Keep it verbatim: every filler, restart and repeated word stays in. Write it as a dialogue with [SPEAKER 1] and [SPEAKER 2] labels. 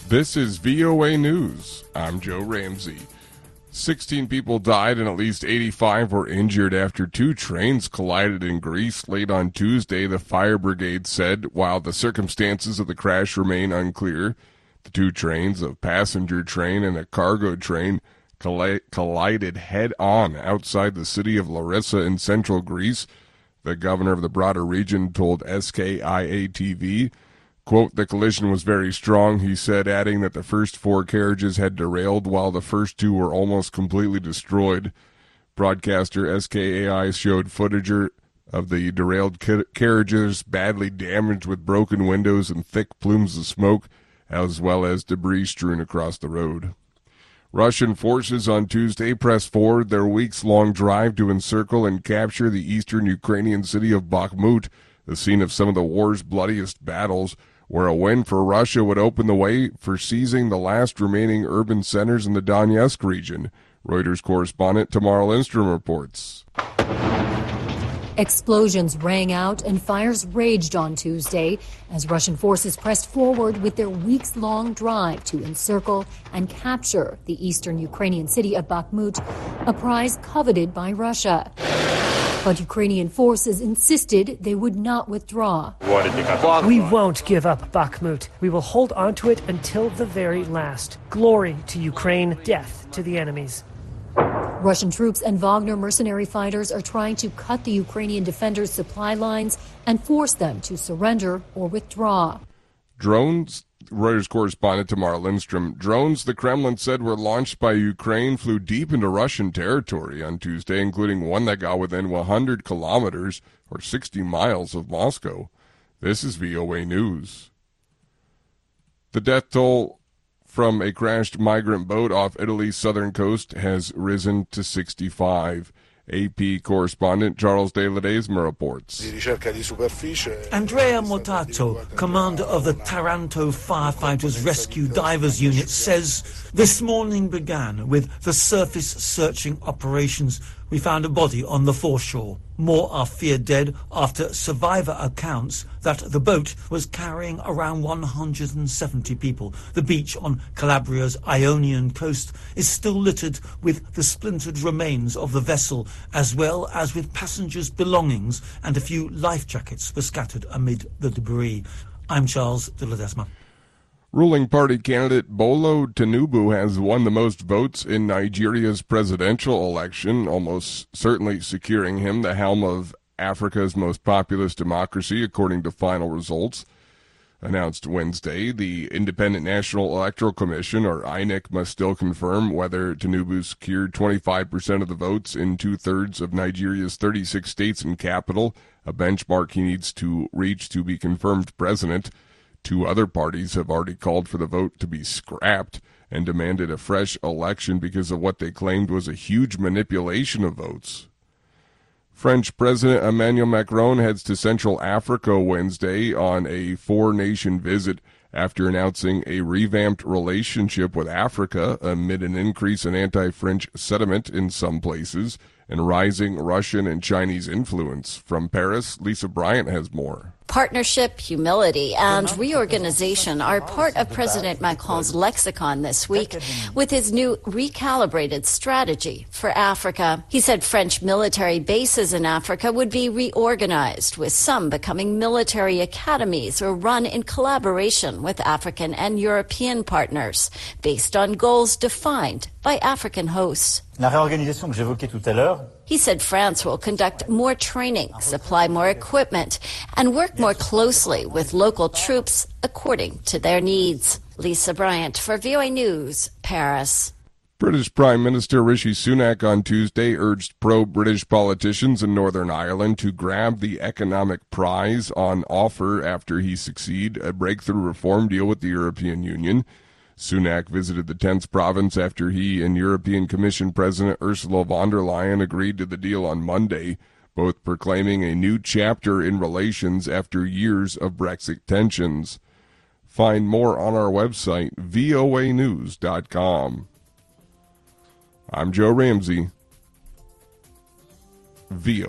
[SPEAKER 1] This is V O A News. I'm Joe Ramsey. sixteen people died and at least eighty-five were injured after two trains collided in Greece late on Tuesday, the fire brigade said, while the circumstances of the crash remain unclear. The two trains, a passenger train and a cargo train, colli- collided head-on outside the city of Larissa in central Greece. The governor of the broader region told S K I A T V, quote, "The collision was very strong," he said, adding that the first four carriages had derailed while the first two were almost completely destroyed. Broadcaster S K A I showed footage of the derailed ca- carriages badly damaged with broken windows and thick plumes of smoke, as well as debris strewn across the road. Russian forces on Tuesday pressed forward their weeks-long drive to encircle and capture the eastern Ukrainian city of Bakhmut, the scene of some of the war's bloodiest battles, where a win for Russia would open the way for seizing the last remaining urban centers in the Donetsk region. Reuters correspondent Tamara Lindstrom reports.
[SPEAKER 2] Explosions rang out and fires raged on Tuesday as Russian forces pressed forward with their weeks-long drive to encircle and capture the eastern Ukrainian city of Bakhmut, a prize coveted by Russia. But Ukrainian forces insisted they would not withdraw.
[SPEAKER 3] We won't give up Bakhmut. We will hold on to it until the very last. Glory to Ukraine, death to the enemies.
[SPEAKER 2] Russian troops and Wagner mercenary fighters are trying to cut the Ukrainian defenders' supply lines and force them to surrender or withdraw.
[SPEAKER 1] Drones, Reuters correspondent Tamara Lindstrom, drones the Kremlin said were launched by Ukraine flew deep into Russian territory on Tuesday, including one that got within one hundred kilometers or sixty miles of Moscow. This is V O A News. The death toll from a crashed migrant boat off Italy's southern coast has risen to sixty-five. A P correspondent Charles De Ledesma reports.
[SPEAKER 4] Andrea Mortato, commander of the Taranto Firefighters Rescue Divers Unit, says this morning began with the surface searching operations. We found a body on the foreshore. More are feared dead after survivor accounts that the boat was carrying around one hundred seventy people. The beach on Calabria's Ionian coast is still littered with the splintered remains of the vessel, as well as with passengers' belongings, and a few life jackets were scattered amid the debris. I'm Charles de Ledesma.
[SPEAKER 1] Ruling party candidate Bolo Tinubu has won the most votes in Nigeria's presidential election, almost certainly securing him the helm of Africa's most populous democracy, according to final results. Announced Wednesday, the Independent National Electoral Commission, or I N E C, must still confirm whether Tinubu secured twenty-five percent of the votes in two-thirds of Nigeria's thirty-six states and capital, a benchmark he needs to reach to be confirmed president. Two other parties have already called for the vote to be scrapped and demanded a fresh election because of what they claimed was a huge manipulation of votes. French President Emmanuel Macron heads to Central Africa Wednesday on a four-nation visit after announcing a revamped relationship with Africa amid an increase in anti-French sentiment in some places and rising Russian and Chinese influence. From Paris, Lisa Bryant has more.
[SPEAKER 5] Partnership, humility, and reorganization are part of President Macron's lexicon this week with his new recalibrated strategy for Africa. He said French military bases in Africa would be reorganized, with some becoming military academies or run in collaboration with African and European partners, based on goals defined by African hosts.
[SPEAKER 6] La réorganisation que j'évoquais tout à l'heure.
[SPEAKER 5] He said France will conduct more training, supply more equipment, and work more closely with local troops according to their needs. Lisa Bryant for V O A News, Paris.
[SPEAKER 1] British Prime Minister Rishi Sunak on Tuesday urged pro-British politicians in Northern Ireland to grab the economic prize on offer after he succeed a breakthrough reform deal with the European Union. Sunak visited the tenth province after he and European Commission President Ursula von der Leyen agreed to the deal on Monday, both proclaiming a new chapter in relations after years of Brexit tensions. Find more on our website, V O A news dot com. I'm Joe Ramsey, V O A.